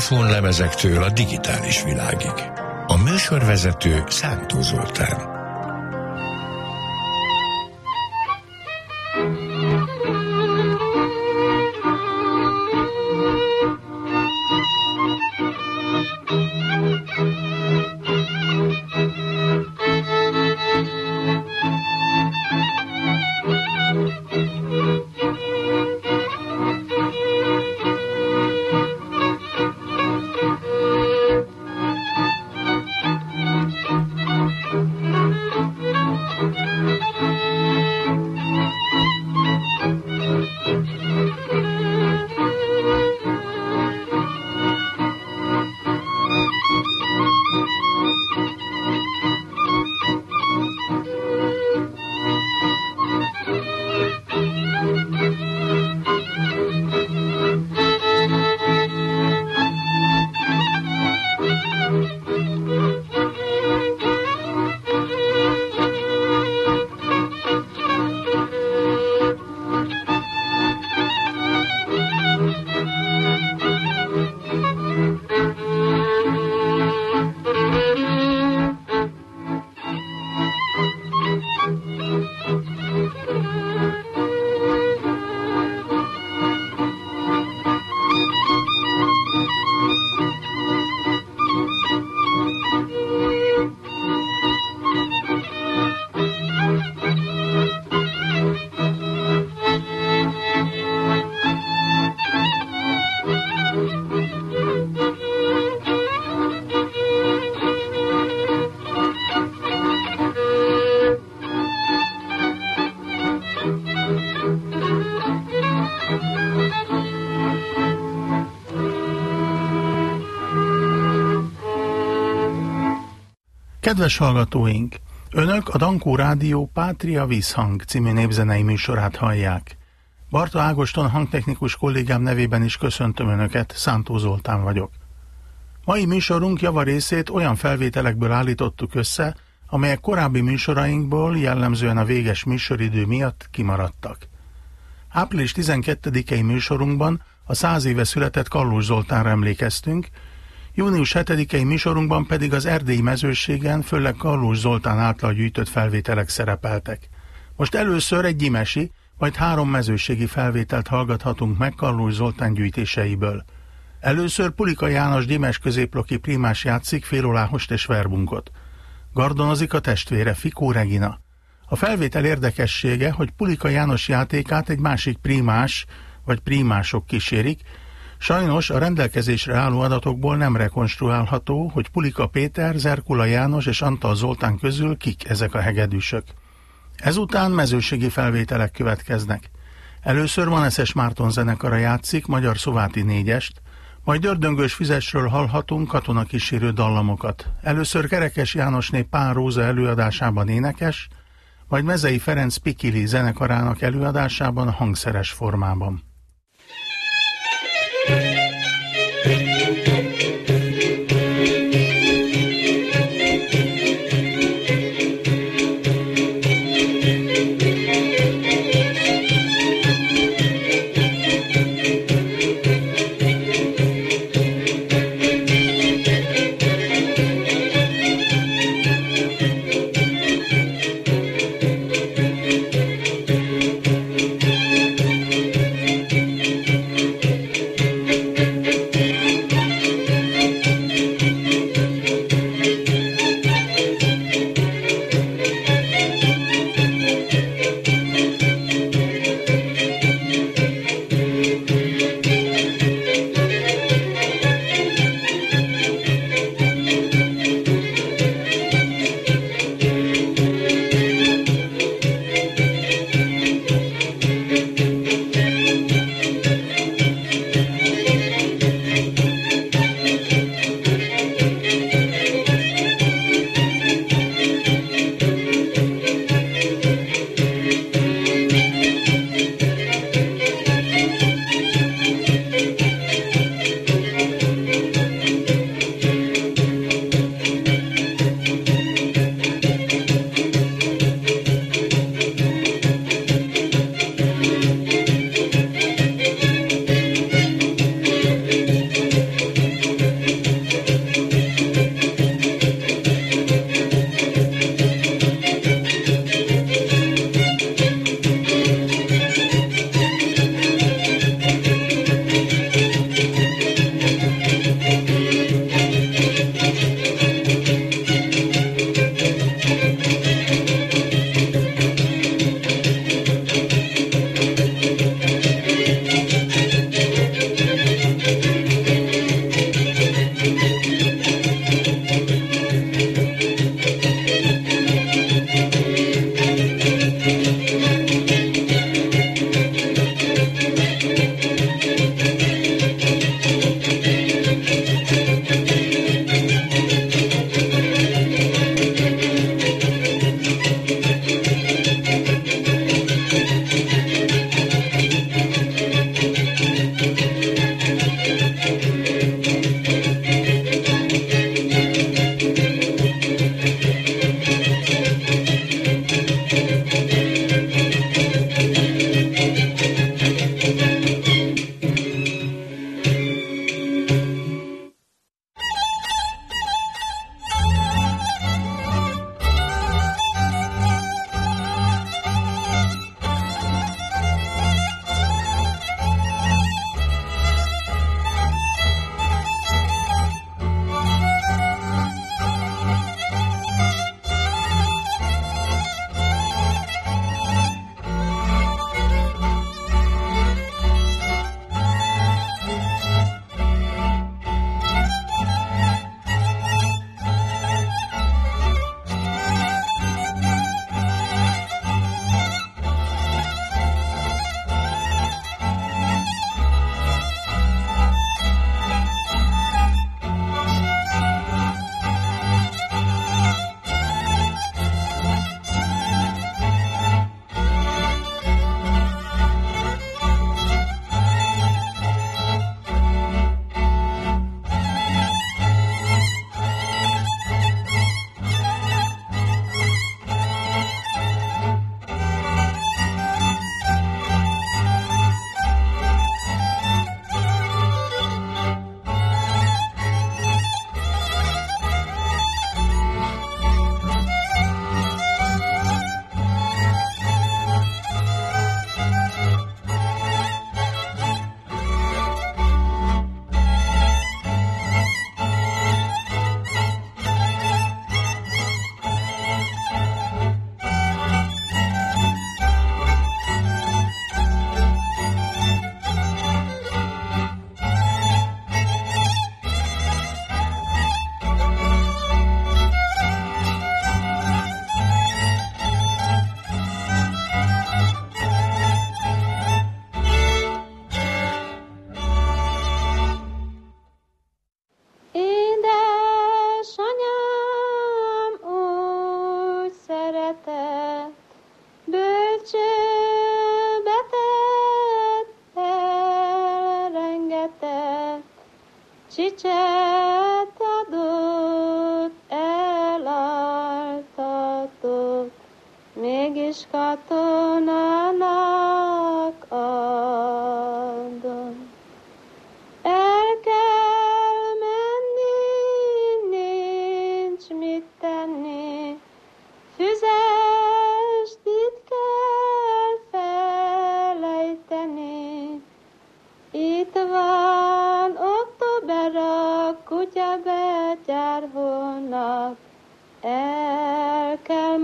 grammofonlemezektől a digitális világig. A műsorvezető Szántó Zoltán. Kedves hallgatóink! Önök a Dankó Rádió Pátria Vízhang című népzenei műsorát hallják. Barta Ágoston hangtechnikus kollégám nevében is köszöntöm Önöket, Szántó Zoltán vagyok. Mai műsorunk javarészét olyan felvételekből állítottuk össze, amelyek korábbi műsorainkból jellemzően a véges műsoridő miatt kimaradtak. Április 12-i műsorunkban a 100 éve született Kallós Zoltánra emlékeztünk, június 7-i műsorunkban pedig az erdélyi mezőségen, főleg Kallós Zoltán által gyűjtött felvételek szerepeltek. Most először egy gyimesi, majd 3 mezőségi felvételt hallgathatunk meg Kallós Zoltán gyűjtéseiből. Először Pulika János gyímes középloki prímás játszik féloláhost és verbunkot. Gardonozik a testvére, Fikó Regina. A felvétel érdekessége, hogy Pulika János játékát egy másik prímás vagy prímások kísérik. Sajnos a rendelkezésre álló adatokból nem rekonstruálható, hogy Pulika Péter, Zerkula János és Antal Zoltán közül kik ezek a hegedűsök. Ezután mezőségi felvételek következnek. Először Maneszes Márton zenekara játszik Magyar Szováti 4-est, majd Ördöngős Füzesről hallhatunk katonakísérő dallamokat. Először Kerekes Jánosné Pál Róza előadásában énekes, majd Mezei Ferenc Pikili zenekarának előadásában hangszeres formában. Dicset adott, elaltatott, mégis katonának adom. El kell menni, nincs mit tenni, füzest itt kell felejteni. Itt van október, a kutyabetyár hónap, el kell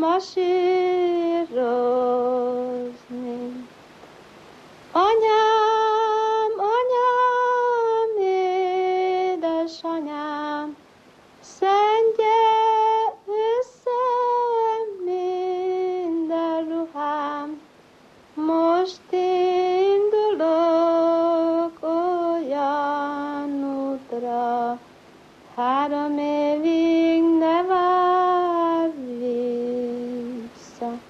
masírozni. Anyám, anyám, édesanyám, szedje össze minden ruhám, most indulok olyan útra, 3 évig ne várj vissza.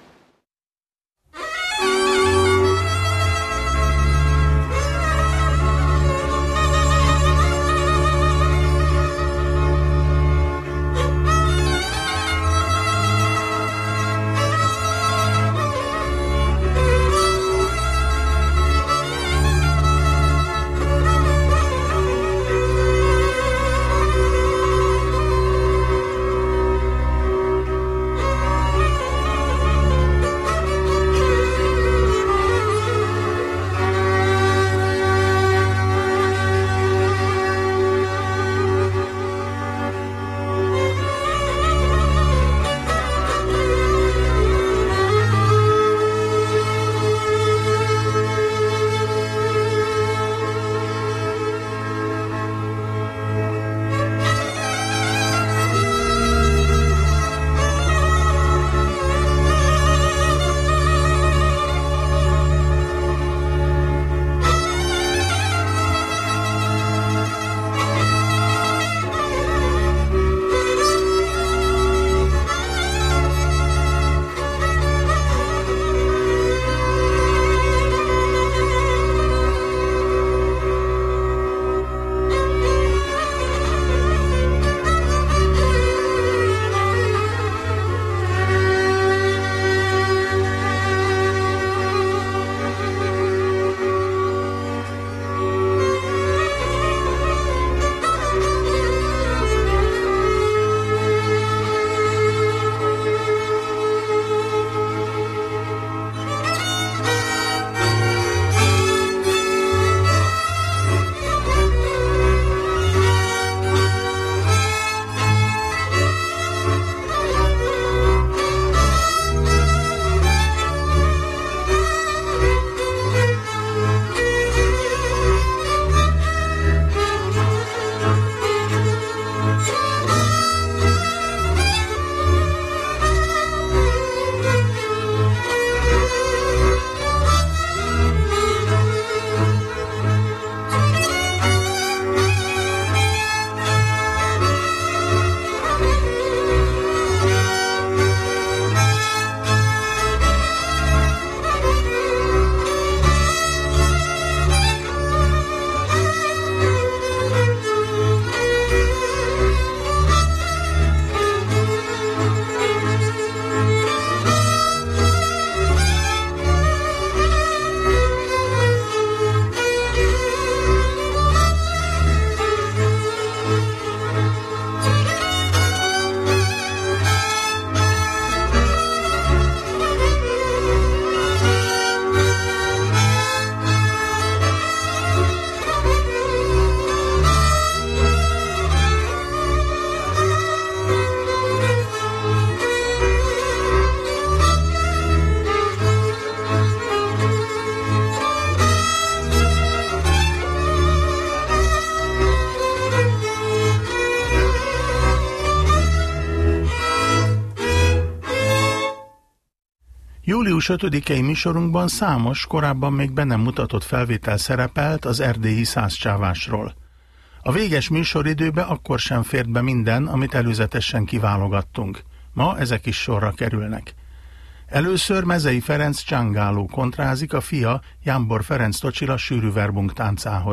Július 5-i műsorunkban számos, korábban még be nem mutatott felvétel szerepelt az erdélyi százcsávásról. A véges műsoridőbe akkor sem fért be minden, amit előzetesen kiválogattunk. Ma ezek is sorra kerülnek. Először Mezei Ferenc Csángáló kontrázik a fia Jámbor Ferenc Tocsila sűrű verbunk táncához.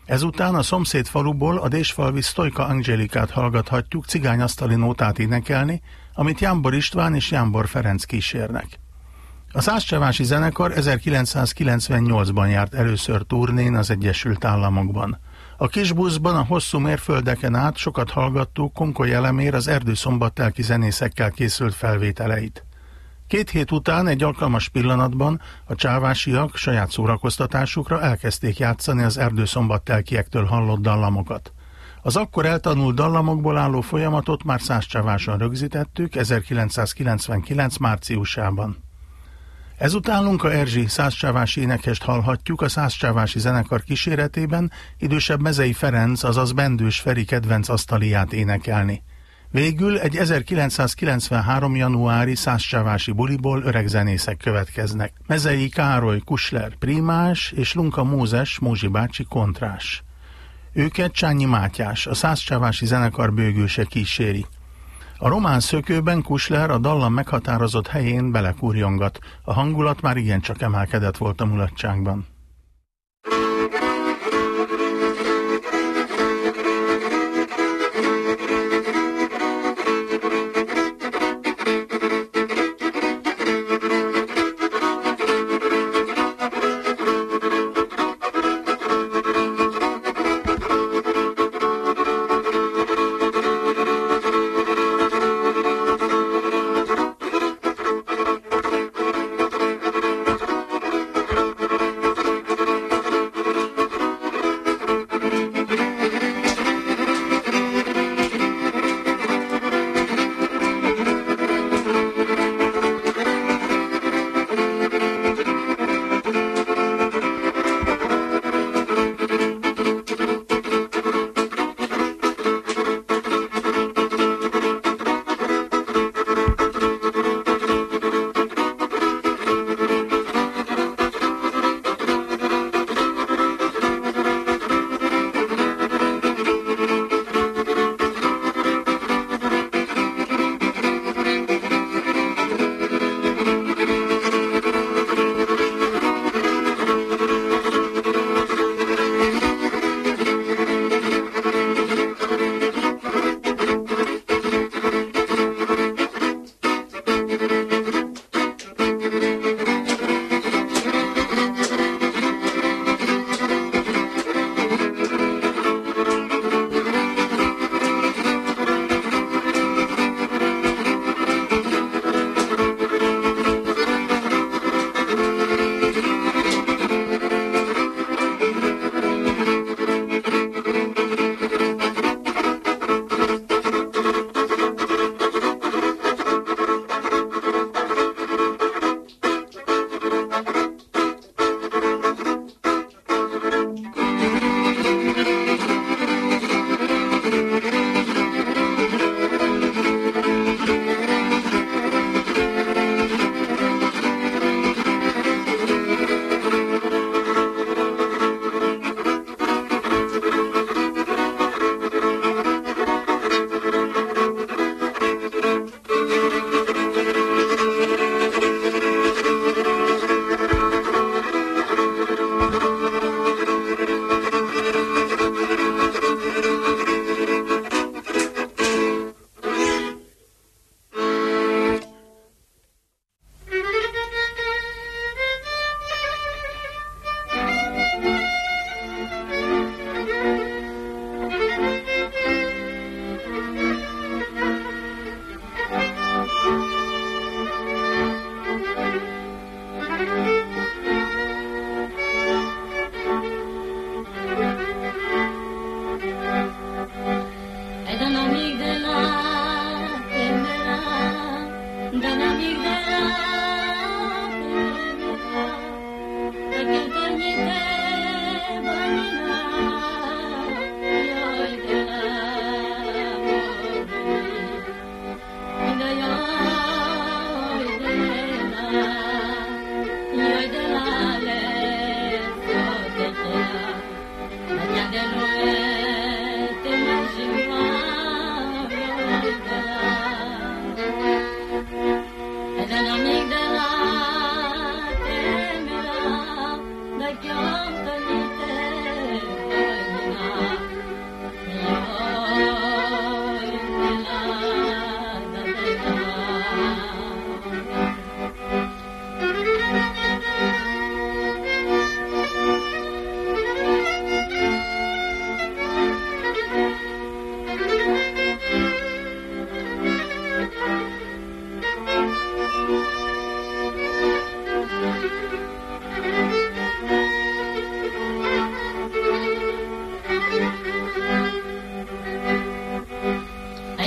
Ezután a szomszéd faluból a Désfalvi Sztojka Angelikát hallgathatjuk cigányasztali nótát énekelni, amit Jámbor István és Jámbor Ferenc kísérnek. A Szászcsavási zenekar 1998-ban járt először turnén az Egyesült Államokban. A kisbuszban a hosszú mérföldeken át sokat hallgattuk Konkoly Elemér az erdőszombattelki zenészekkel készült felvételeit. 2 hét után egy alkalmas pillanatban a csávásiak saját szórakoztatásukra elkezdték játszani az erdőszombattelkiektől hallott dallamokat. Az akkor eltanult dallamokból álló folyamatot már Szászcsaváson rögzítettük 1999. márciusában. Ezután Lunka Erzsi szászcsávási énekest hallhatjuk a Szászcsávási zenekar kíséretében idősebb Mezei Ferenc, azaz Bendős Feri kedvenc asztaliát énekelni. Végül egy 1993. januári szászcsávási buliból öreg zenészek következnek. Mezei Károly Kusler primás és Lunka Mózes Mózsi bácsi kontrás. Őket Csányi Mátyás, a Szászcsávási zenekar bőgőse kíséri. A román szökőben Kusler a dallam meghatározott helyén belekúrjongat. A hangulat már igencsak emelkedett volt a mulatságban.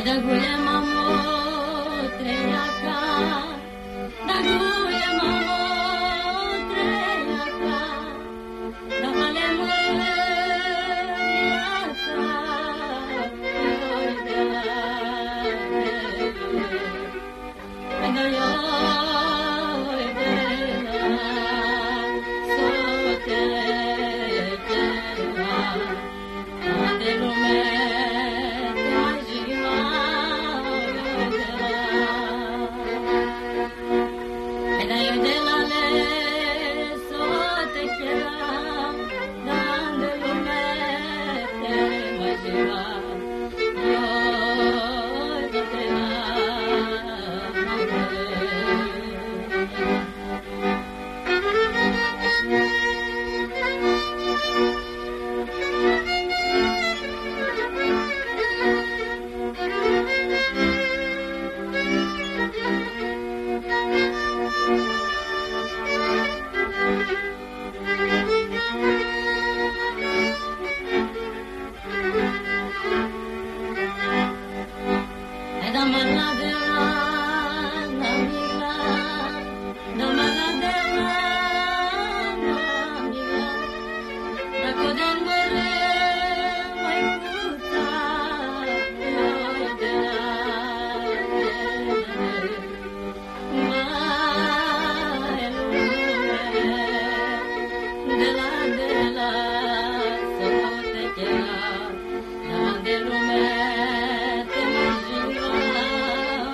de lume te imagina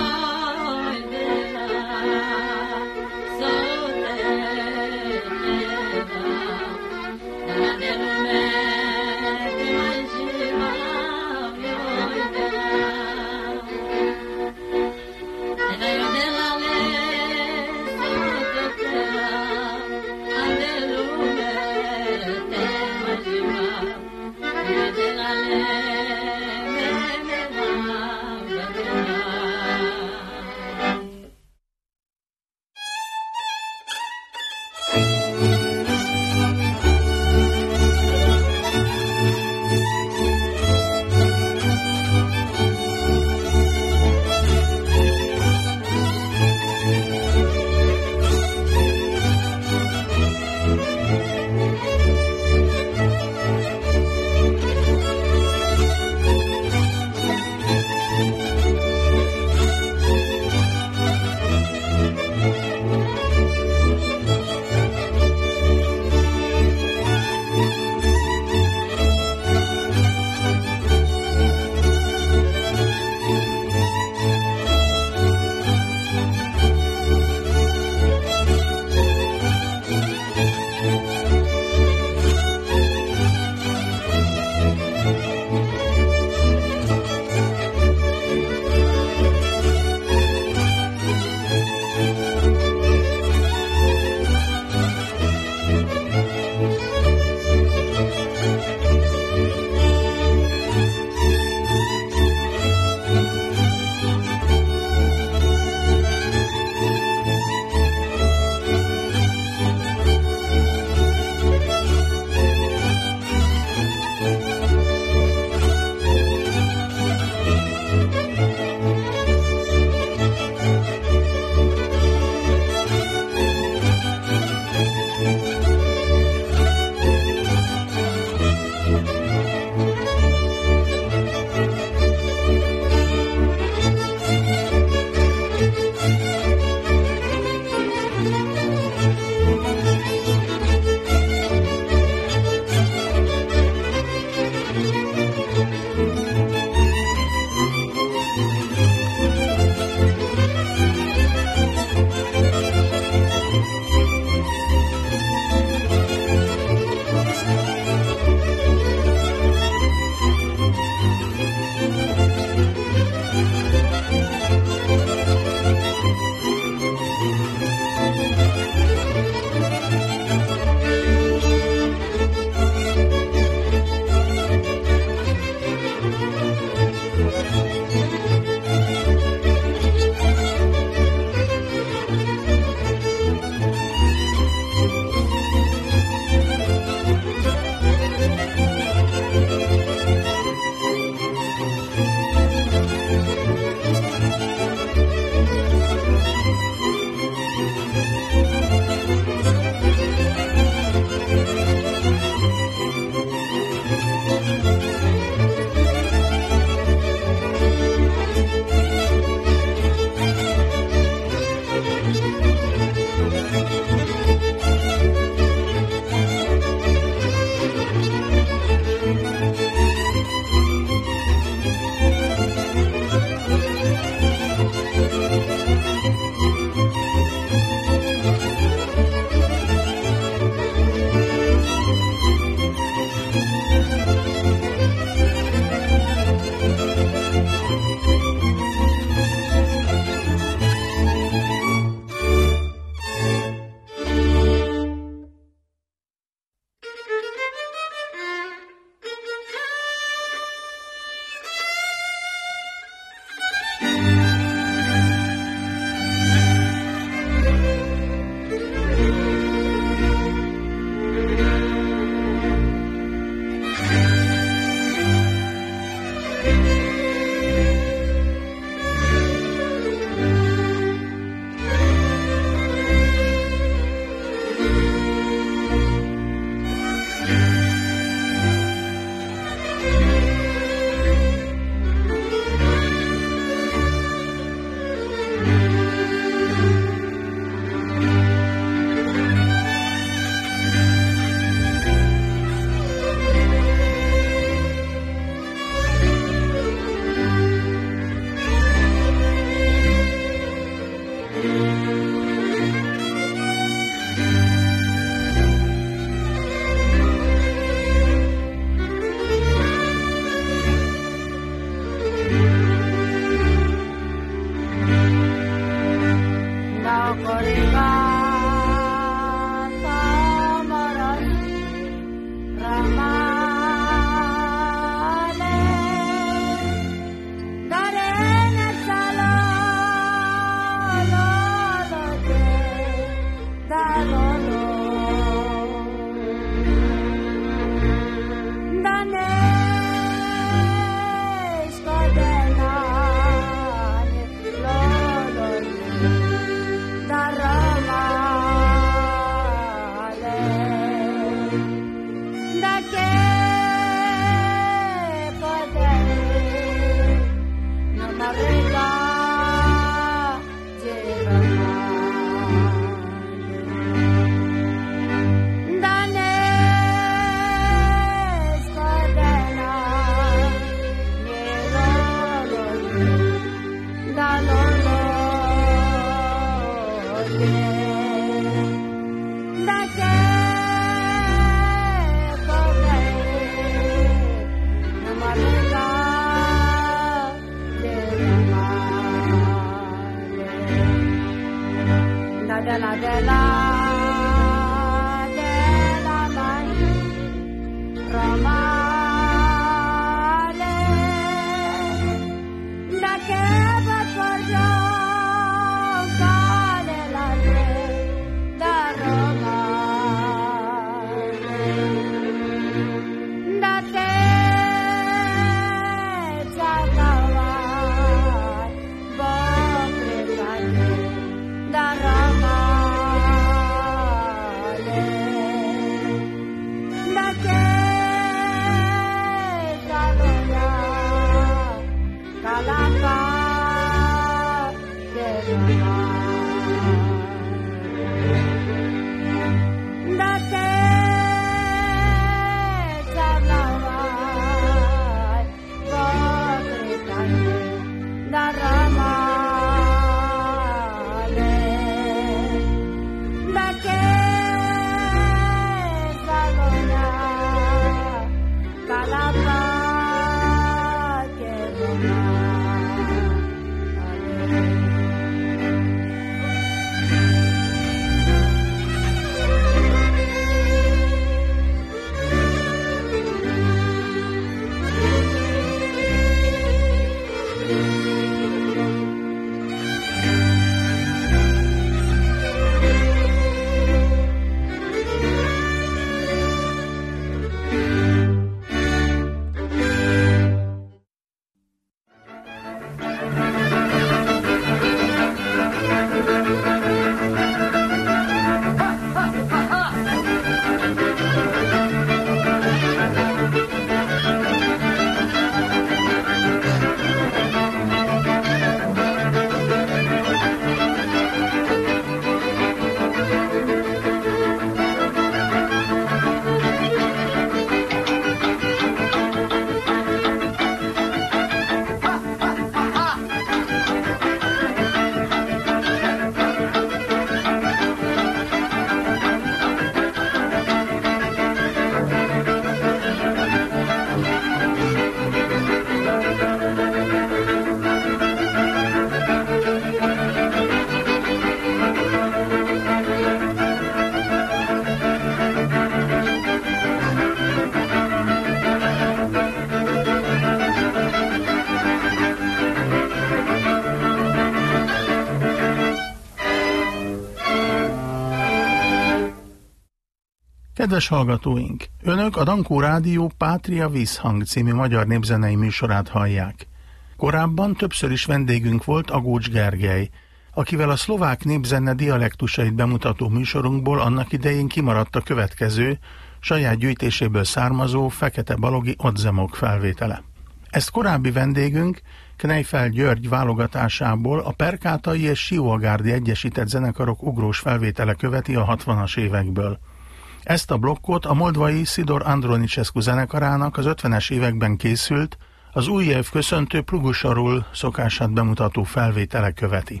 Kedves hallgatóink! Önök a Dankó Rádió Pátria Vízhang című magyar népzenei műsorát hallják. Korábban többször is vendégünk volt Agócs Gergely, akivel a szlovák népzene dialektusait bemutató műsorunkból annak idején kimaradt a következő, saját gyűjtéséből származó Fekete Balogi odzemok felvétele. Ezt korábbi vendégünk Knejfel György válogatásából a Perkátai és Sióagárdi Egyesített Zenekarok ugrós felvétele követi a 60-as évekből. Ezt a blokkot a moldvai Szidor Andronicescu zenekarának az 50-es években készült, az új év köszöntő Plugusarul szokását bemutató felvétele követi.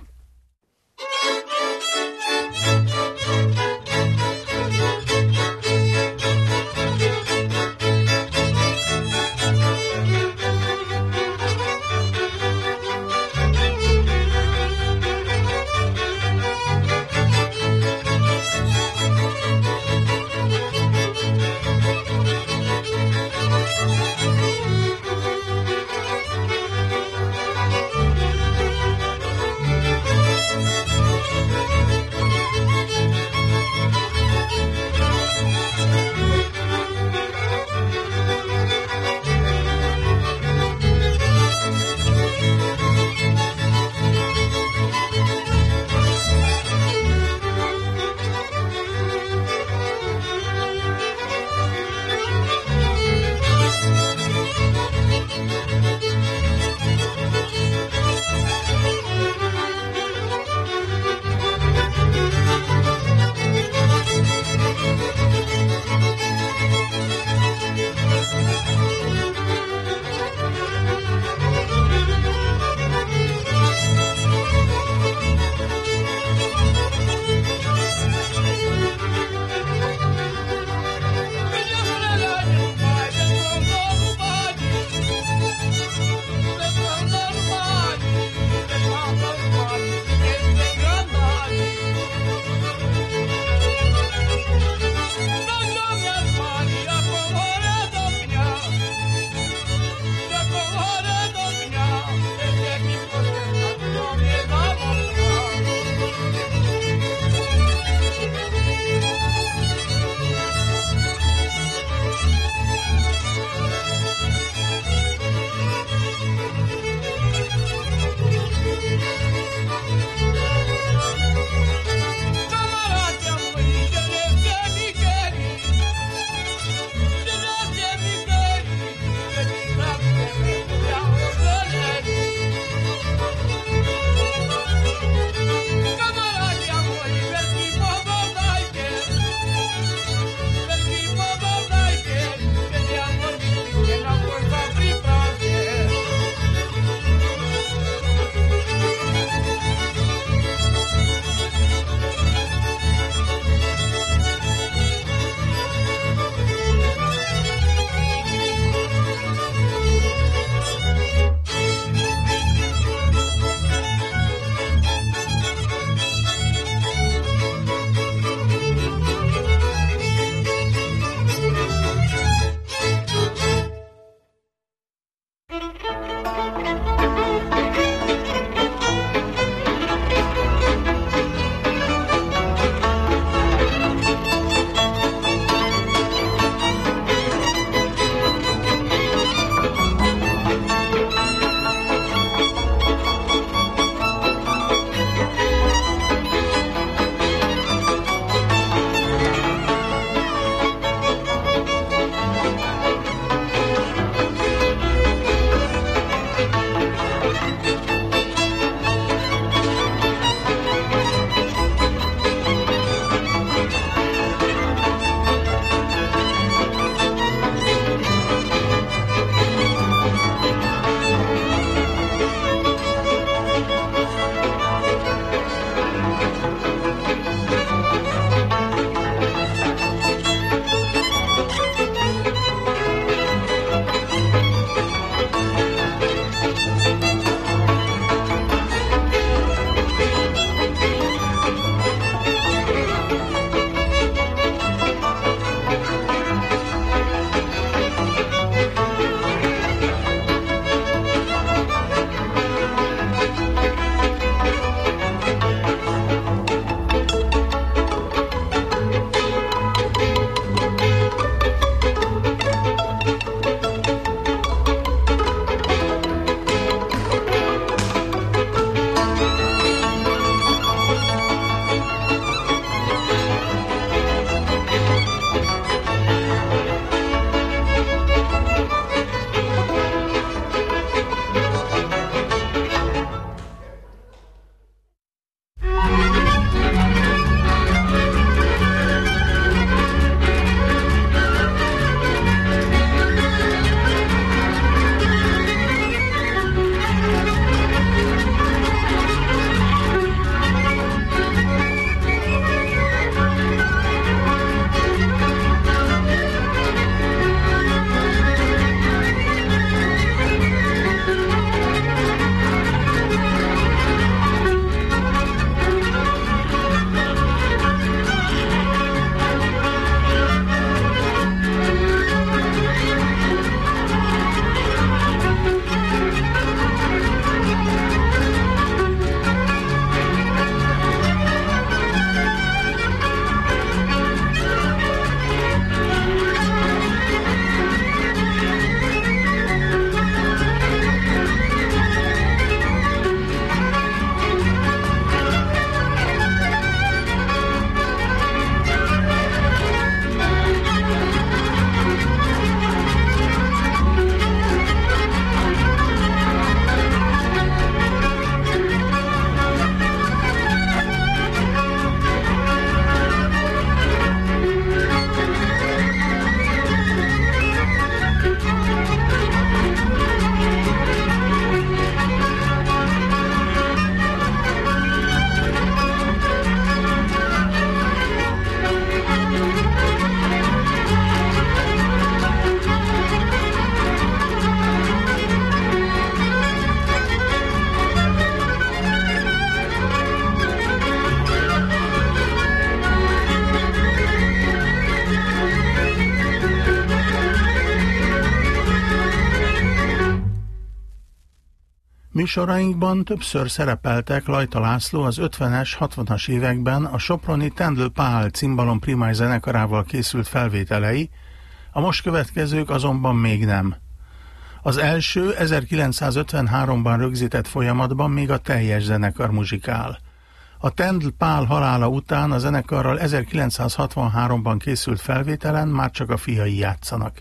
Műsorainkban többször szerepeltek Lajta László az 50-es, 60-as években a soproni Tendl Pál cimbalom primáj zenekarával készült felvételei, a most következők azonban még nem. Az első 1953-ban rögzített folyamatban még a teljes zenekar muzsikál. A Tendl Pál halála után a zenekarral 1963-ban készült felvételen már csak a fiai játszanak.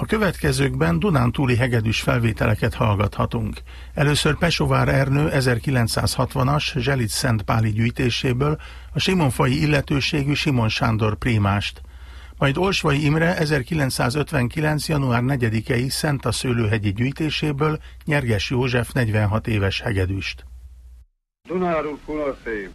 következőkben dunántúli hegedűs felvételeket hallgathatunk. Először Pesovár Ernő 1960-as Zselic-Szentpáli gyűjtéséből a simonfai illetőségű Simon Sándor prímást, majd Olsvai Imre 1959. január 4-i Szentaszőlőhegyi gyűjtéséből Nyerges József 46 éves hegedűst. Dunáról Kunaszép.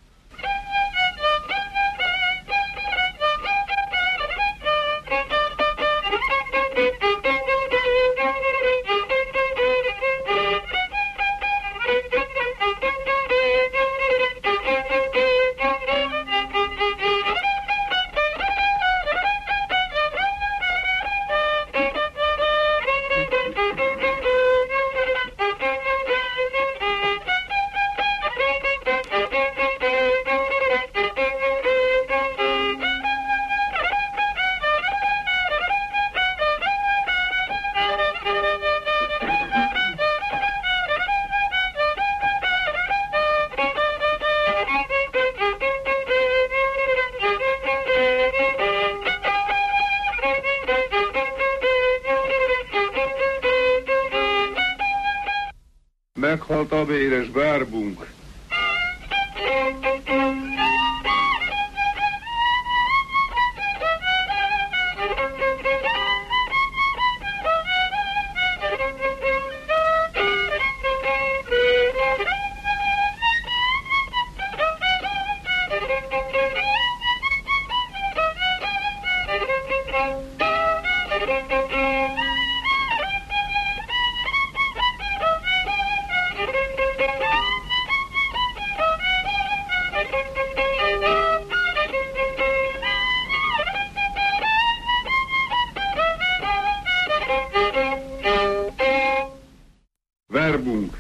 Meghalt a béres bárbunk. Verbunk.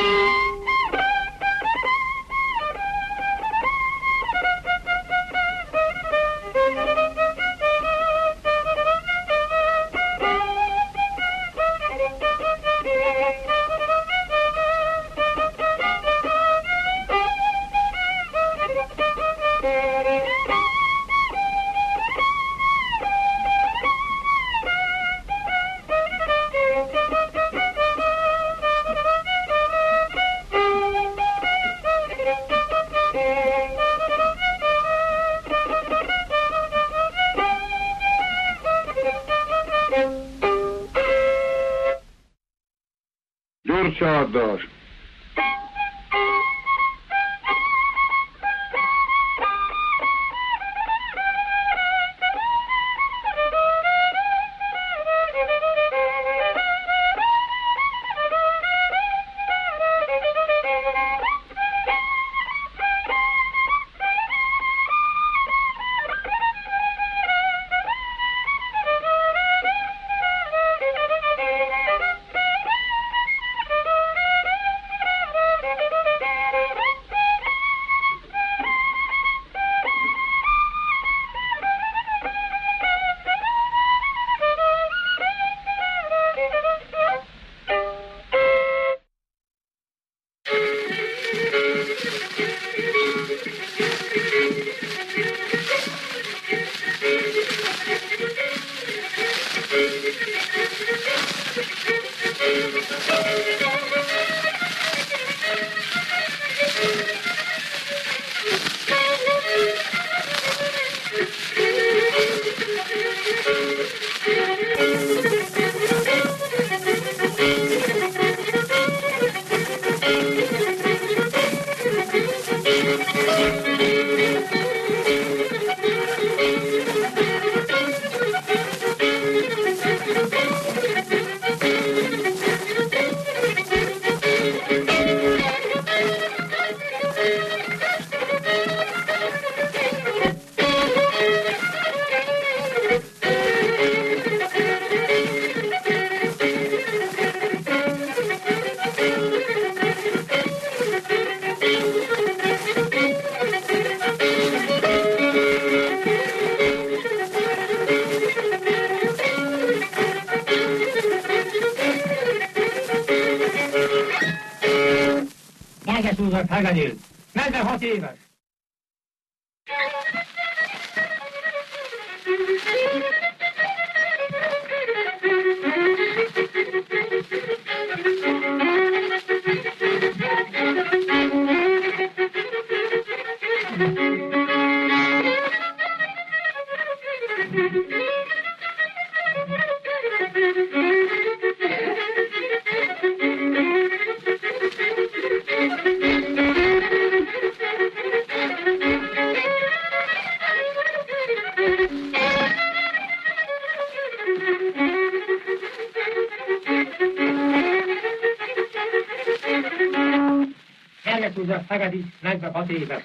Gyorsárdás. Nyerges József hegedű, 46 éves. József Szegedi, 46 éves.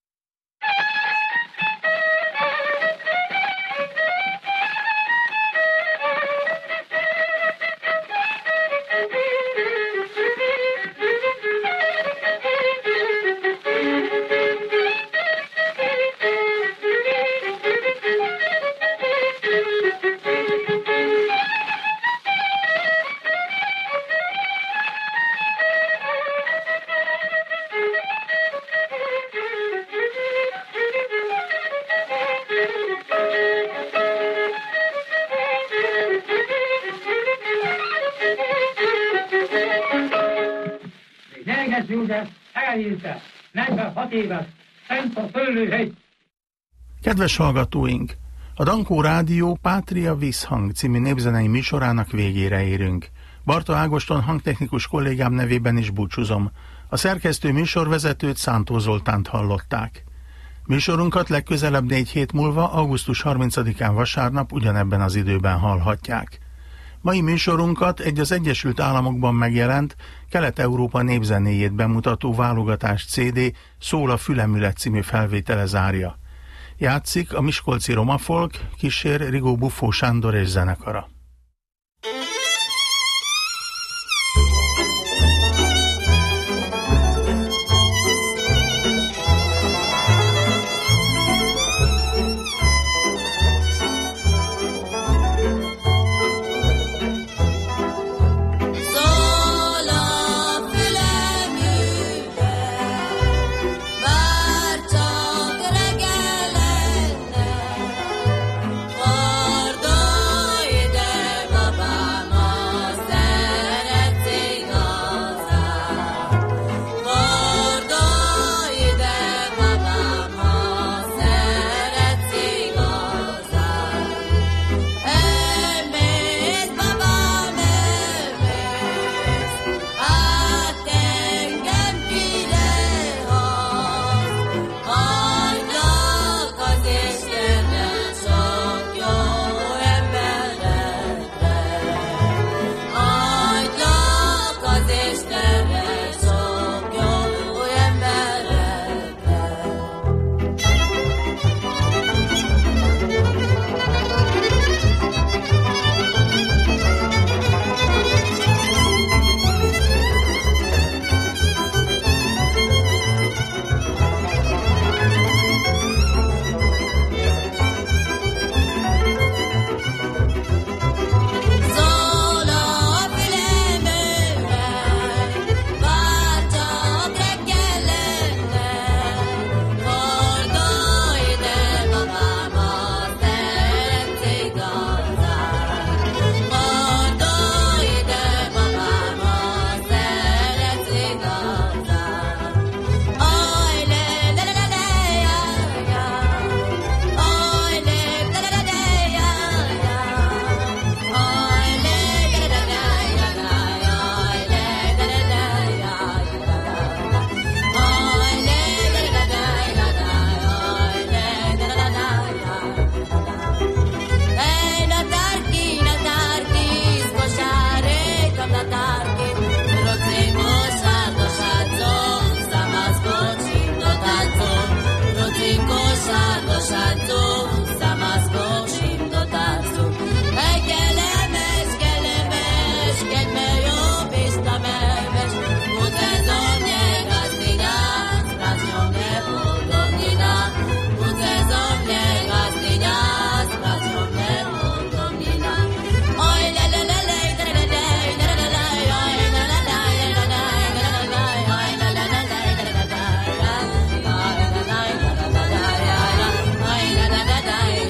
Nyerges József elírta, 46 éves, Szent a Szőlőhegy. Kedves hallgatóink! A Dankó Rádió Pátria Visszhang című népzenei műsorának végére érünk. Barta Ágoston hangtechnikus kollégám nevében is búcsúzom. A szerkesztő műsorvezetőt, Szántó Zoltánt hallották. Műsorunkat legközelebb 4 hét múlva, augusztus 30-án vasárnap ugyanebben az időben hallhatják. Mai műsorunkat egy az Egyesült Államokban megjelent Kelet-Európa népzenéjét bemutató válogatás CD Szól a Fülemület című felvétele zárja. Játszik a miskolci Roma Folk, kísér Rigó Buffó Sándor és zenekara.